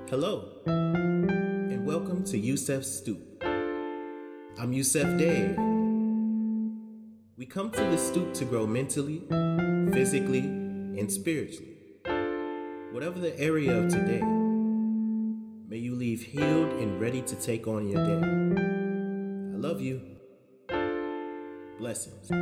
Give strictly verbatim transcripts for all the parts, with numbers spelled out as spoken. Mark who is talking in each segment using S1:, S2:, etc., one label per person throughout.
S1: Hello, and welcome to Yusef Stoop. I'm Yusef Dave. We come to the stoop to grow mentally, physically, and spiritually. Whatever the area of today, may you leave healed and ready to take on your day. I love you. Blessings.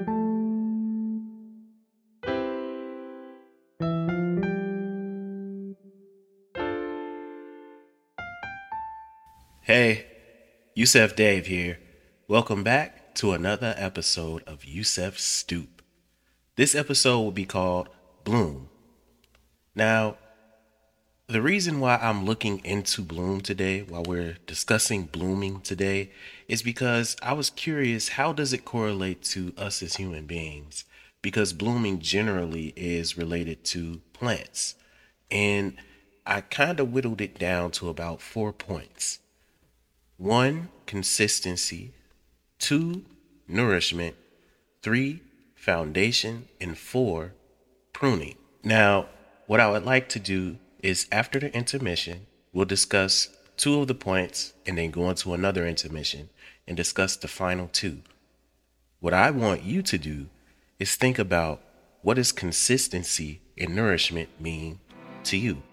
S1: Hey, Yusef Dave here. Welcome back to another episode of Yusef Stoop. This episode will be called Bloom. Now, the reason why I'm looking into bloom today, while we're discussing blooming today, is because I was curious, how does it correlate to us as human beings? Because blooming generally is related to plants. And I kind of whittled it down to about four points. One, consistency. Two, nourishment. Three, foundation. And four, pruning. Now, what I would like to do is, after the intermission, we'll discuss two of the points and then go into another intermission and discuss the final two. What I want you to do is think about, what does consistency and nourishment mean to you?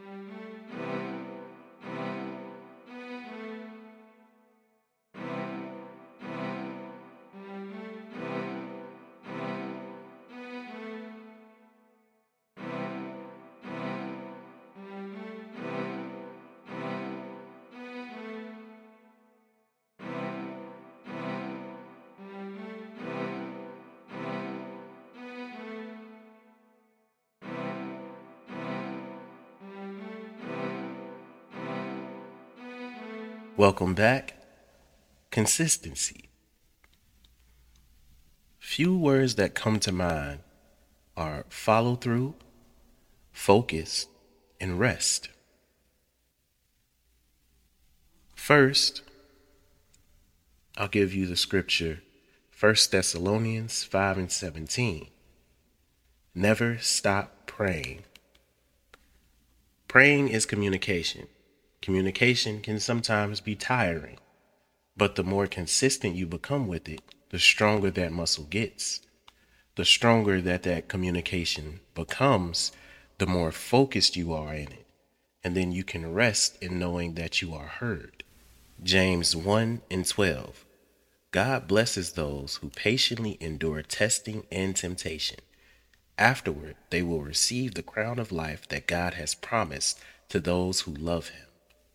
S1: Welcome back. Consistency. Few words that come to mind are follow through, focus, and rest. First, I'll give you the scripture, First Thessalonians five and seventeen. Never stop praying. Praying is communication. Communication can sometimes be tiring, but the more consistent you become with it, the stronger that muscle gets. The stronger that that communication becomes, the more focused you are in it. And then you can rest in knowing that you are heard. James one and twelve. God blesses those who patiently endure testing and temptation. Afterward, they will receive the crown of life that God has promised to those who love him.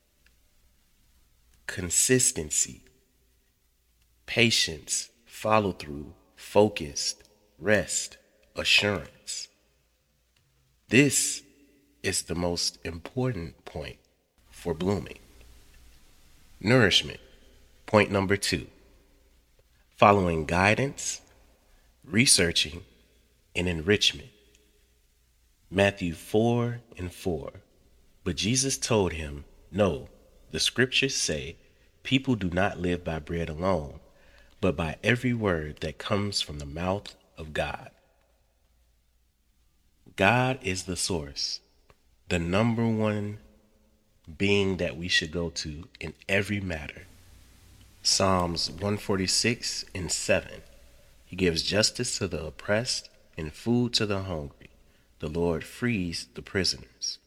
S1: Consistency, patience, follow through, focused, rest, assurance. This is the most important point for blooming. Nourishment, point number two. Following guidance, researching, and enrichment. Matthew four and four. But Jesus told him, no, the scriptures say, people do not live by bread alone, but by every word that comes from the mouth of God. God is the source, the number one being that we should go to in every matter. Psalms one forty-six and seven. He gives justice to the oppressed and food to the hungry. The Lord frees the prisoners.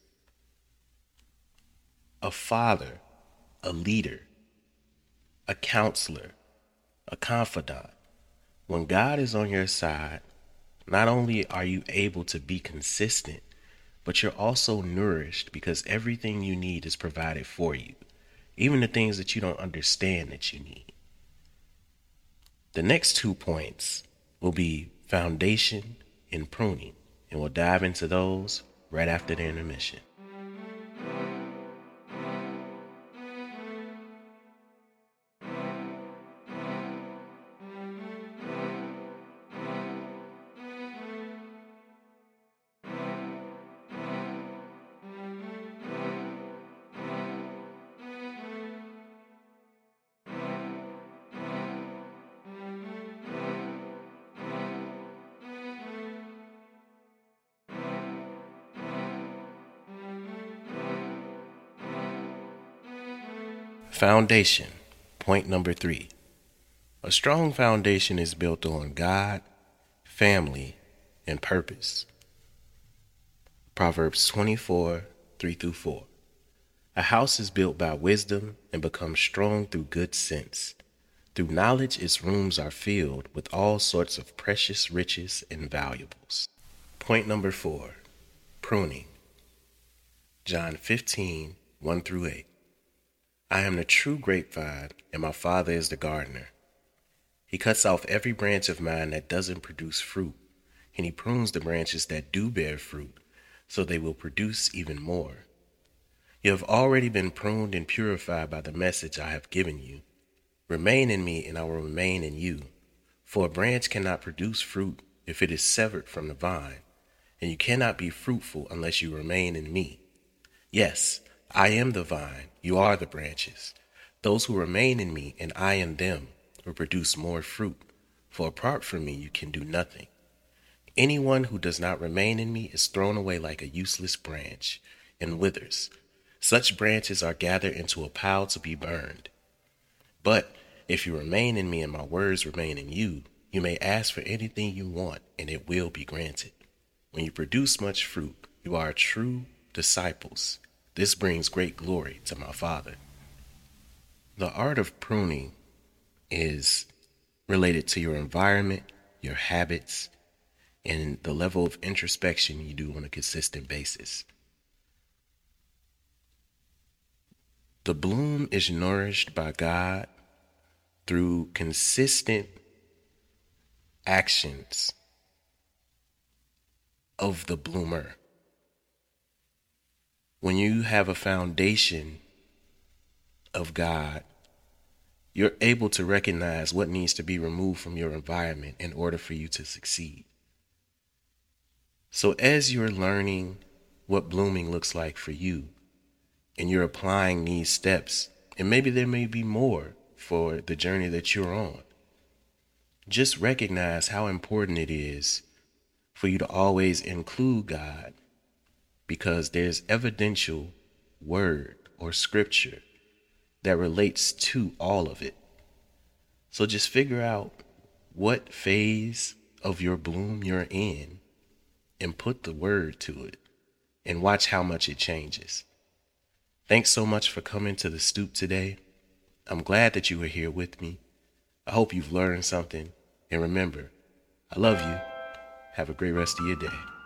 S1: A father, a leader, a counselor, a confidant. When God is on your side, not only are you able to be consistent, but you're also nourished, because everything you need is provided for you, even the things that you don't understand that you need. The next two points will be foundation and pruning, and we'll dive into those right after the intermission. Foundation. Point number three. A strong foundation is built on God, family, and purpose. Proverbs twenty-four, three through four. A house is built by wisdom and becomes strong through good sense. Through knowledge, its rooms are filled with all sorts of precious riches and valuables. Point number four. Pruning. John fifteen, one through eight. I am the true grapevine, and my Father is the gardener. He cuts off every branch of mine that doesn't produce fruit, and he prunes the branches that do bear fruit, so they will produce even more. You have already been pruned and purified by the message I have given you. Remain in me, and I will remain in you. For a branch cannot produce fruit if it is severed from the vine, and you cannot be fruitful unless you remain in me. Yes, I am the vine, you are the branches. Those who remain in me, and I in them, will produce more fruit, for apart from me you can do nothing. Anyone who does not remain in me is thrown away like a useless branch, and withers. Such branches are gathered into a pile to be burned. But if you remain in me and my words remain in you, you may ask for anything you want, and it will be granted. When you produce much fruit, you are true disciples. This brings great glory to my Father. The art of pruning is related to your environment, your habits, and the level of introspection you do on a consistent basis. The bloom is nourished by God through consistent actions of the bloomer. When you have a foundation of God, you're able to recognize what needs to be removed from your environment in order for you to succeed. So as you're learning what blooming looks like for you, and you're applying these steps, and maybe there may be more for the journey that you're on, just recognize how important it is for you to always include God, because there's evidential word or scripture that relates to all of it. So just figure out what phase of your bloom you're in and put the word to it and watch how much it changes. Thanks so much for coming to the stoop today. I'm glad that you were here with me. I hope you've learned something. And remember, I love you. Have a great rest of your day.